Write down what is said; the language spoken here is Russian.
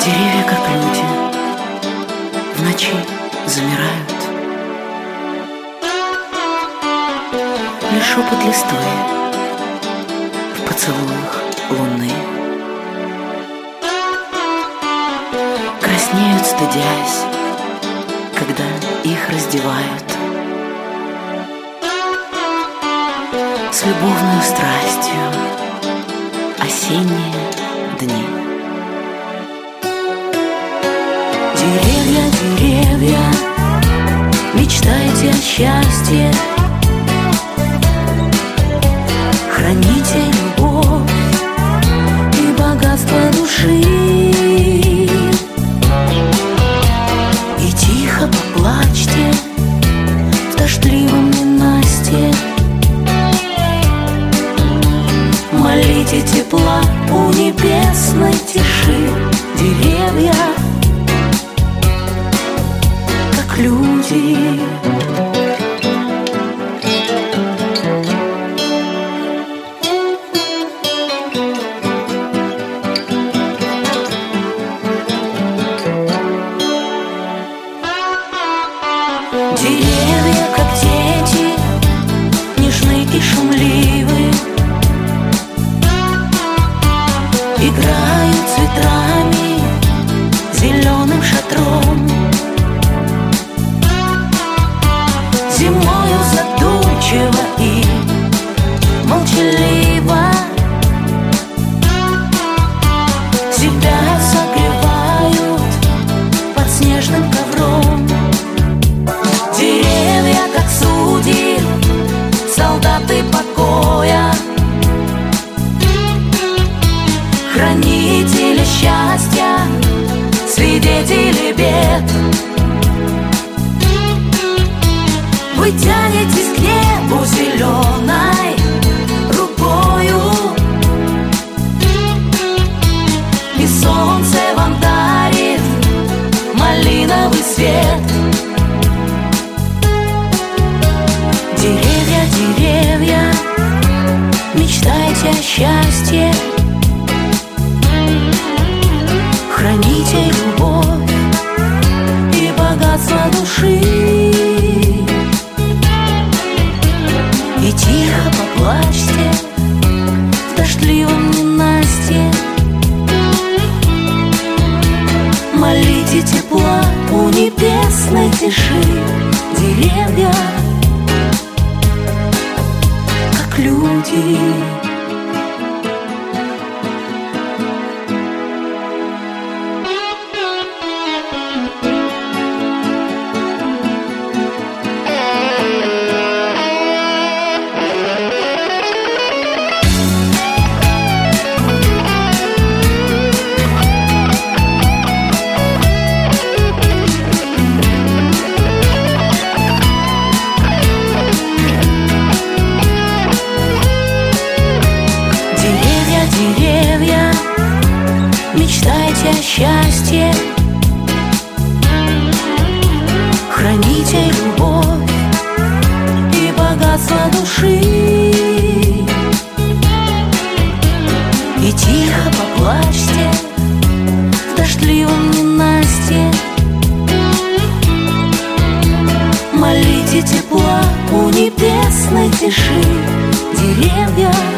Деревья, как люди, в ночи замирают. Лишь шепот листвы в поцелуях луны краснеют, стыдясь, когда их раздевают. С любовной страстью осенние дни. Деревья, деревья, мечтайте о счастье, храните любовь и богатство души. И тихо поплачьте в дождливом ненастье. Молите тепла у небесной тиши. Деревья, как люди. Деревья, как дети, нежны и шумливы, играют цветами, зеленым шатром. Зимою задумчиво и молчаливо себя согревают под снежным ковром. Деревья, как судьи, солдаты покоя, хранители счастья, свидетели бед. Вы тянетесь к небу зеленой рукою, и солнце вам дарит малиновый свет. Деревья, деревья, мечтайте о счастье, храните любовь и богатство души. И тихо поплачьте в дождливом ненастье. Молите тепла у небесной тиши. Деревья, как люди. Деревья, мечтайте о счастье, храните любовь и богатство души. И тихо поплачьте в дождливом ненастье. Молите тепла у небесной тиши. Деревья,